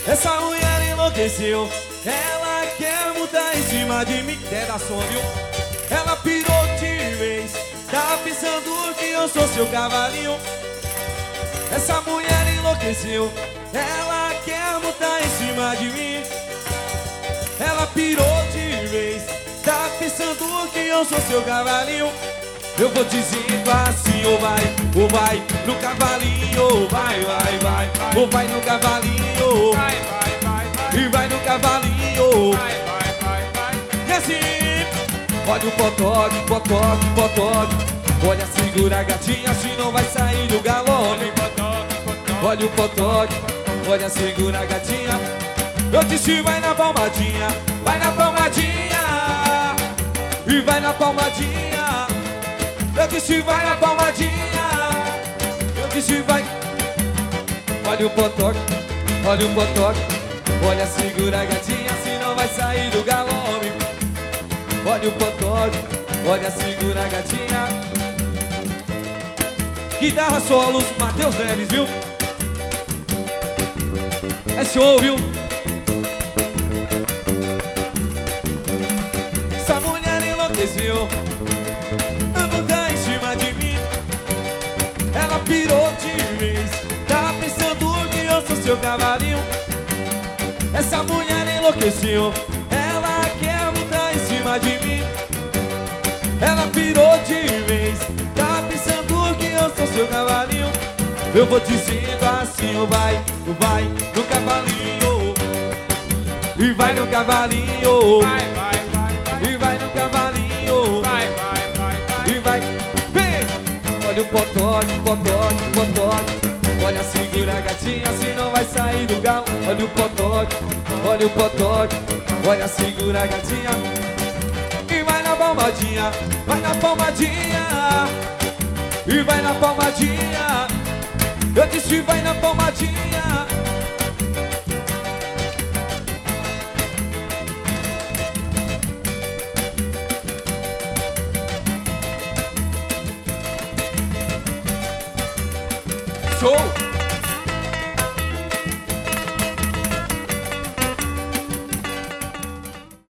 Essa mulher enlouqueceu, ela quer mudar em cima de mim. Quer dar som, viu? Ela pirou de vez, tá pensando que eu sou seu cavalinho. Essa mulher enlouqueceu, ela quer mudar em cima de mim. Ela pirou de vez, tá pensando que eu sou seu cavalinho. Eu vou dizendo assim, ou vai no cavalinho, ou vai, ou vai no cavalinho, e vai no cavalinho, e assim, olha o potoque, potoque, potoque, olha, segura a gatinha, senão vai sair do galope. Olha o potoque, olha, segura a gatinha, eu disse vai na palmadinha, e vai na palmadinha. Eu disse vai na palmadinha, eu disse vai. Olha o potoque, olha, segura a gatinha, senão vai sair do galope. Olha o potoque, olha, segura a gatinha. Guitarra solos, Matheus Neves, viu? É show, viu? Essa mulher enlouqueceu, anda em cima de mim. Ela pirou de vez, tá pensando que eu sou seu cavalinho. Essa mulher enlouqueceu, ela quer mudar em cima de mim. Ela pirou de vez, tá pensando que eu sou seu cavalinho. Eu vou dizendo assim, vai no cavalinho, e vai no cavalinho, e vai no cavalinho, e vai, vem! Olha o potoque, potoque, potoque, olha, segura a gatinha, senão vai sair do galo. Olha o potoque, olha, segura a gatinha, e vai na palmadinha, e vai na palmadinha. Eu disse vai na palmadinha. Show!